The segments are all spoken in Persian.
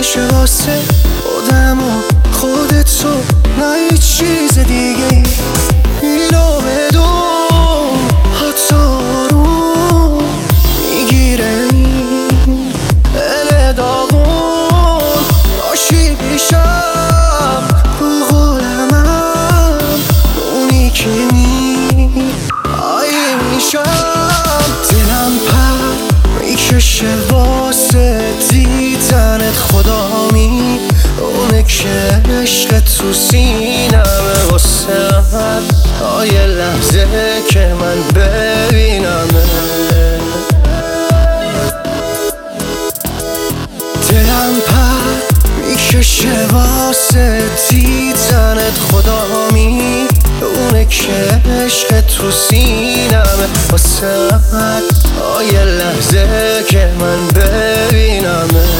میشه واسه خودم و خودتو، نه هیچ چیز دیگه اینو بدون حتی رو میگیره این دل داغون باشی پیشم رو قولمم اونی که میشم دلم پر میکشه واسه دیدنت خدامی اونه که عشق تو سینمه واسه یه لحظه که من ببینمه دلم پر میکشه واسه دیدنت خدامی اونه که عشق تو سینمه واسه یه لحظه که من ببینمه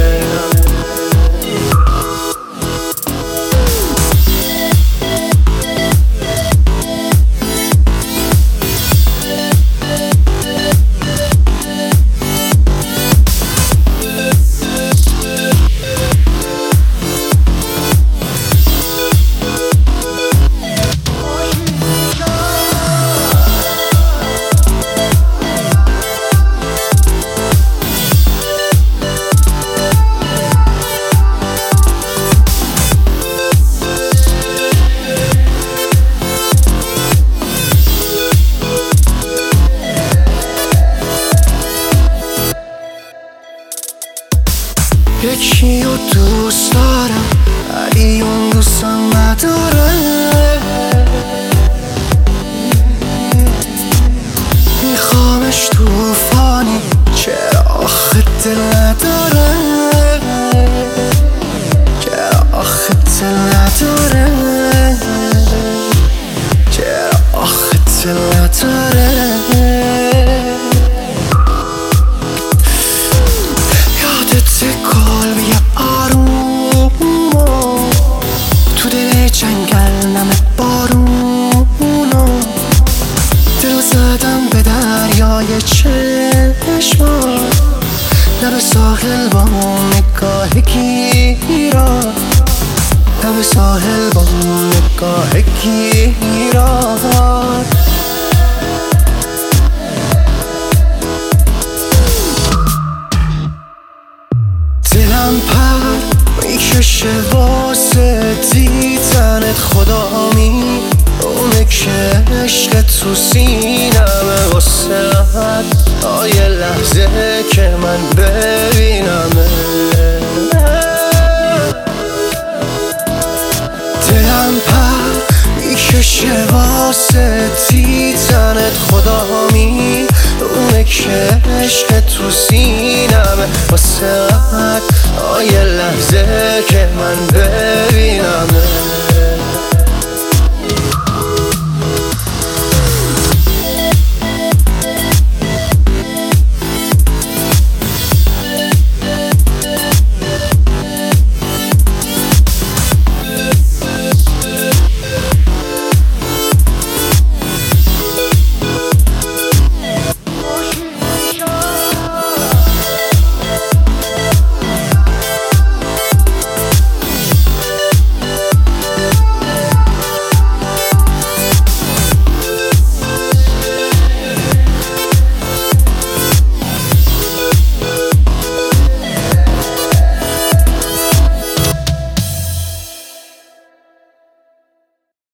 یکی رو دوست دارم ولی اون دوستم نداره میخوامش توفانی چرا آخه دل نداره چرا آخه دل نداره چرا آخه دل نداره جنگل نم بارونو دل زدم به دریای چشما لب ساحل با نگاه گیرا لب ساحل با نگاه گیرا دلم پر میکشه واسه دیدنت خدامی اونه که عشق تو سینمه واسه یه لحظه که من ببینمه دلم پر میکشه واسه دیدنت خدامی اونه که عشق تو سینمه واسه یه لحظه که من ببینمه